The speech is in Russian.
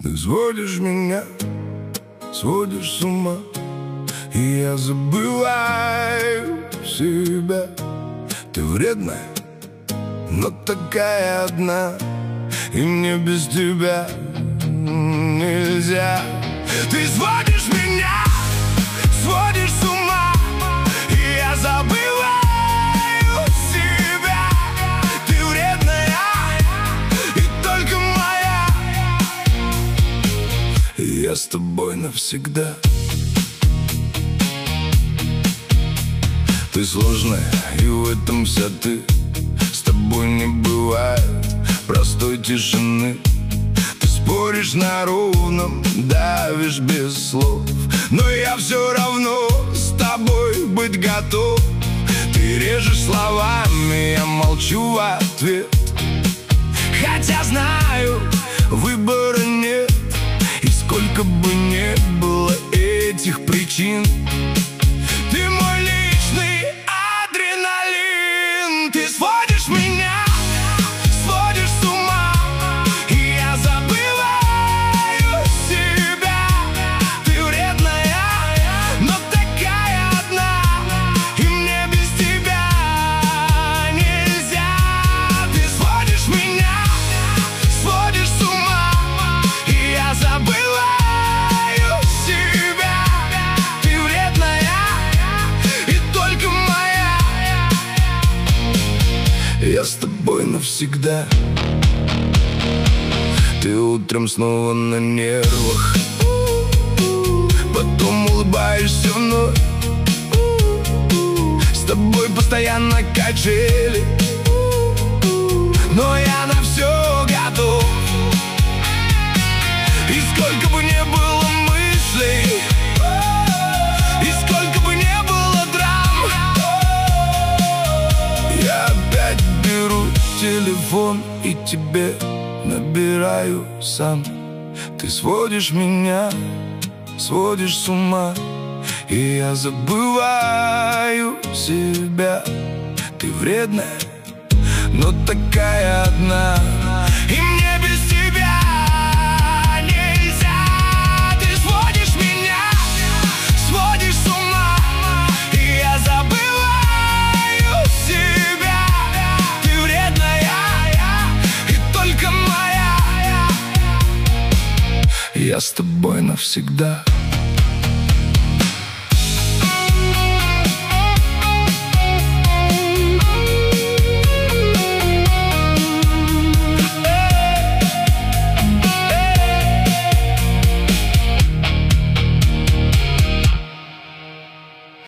Ты сводишь меня, сводишь с ума, и я забываю себя. Ты вредная, но такая одна, и мне без тебя нельзя. Ты сводишь меня, сводишь с ума, и я забываю себя. Ты вредная, и только моя. И я с тобой навсегда. Ты сложная, и в этом вся ты. С тобой не бывает простой тишины. Ты споришь на ровном, давишь без слов, но я все равно с тобой быть готов. Ты режешь словами, я молчу в ответ, хотя знаю, выбора нет. И сколько бы не было этих причин, ты мой личный адреналин. Ты сводишь меня, сводишь с ума, и я забываю себя. Ты вредная, но такая одна, и мне без тебя нельзя. Ты сводишь меня, сводишь с ума, и я забываю себя. Ты вредная, и только моя. Я с тобой навсегда. Ты утром снова на нервах, потом улыбаешься вновь. С тобой постоянно качели, но я на все готов. И сколько бы не было мыслей, и сколько бы не было драм, я опять беру телефон и тебе набираю сам. Ты сводишь меня, сводишь с ума, и я забываю себя. Ты вредная, но такая одна, и мне без тебя нельзя. Ты сводишь меня, сводишь с ума, и я забываю себя. Ты вредная, и только моя. Я с тобой навсегда.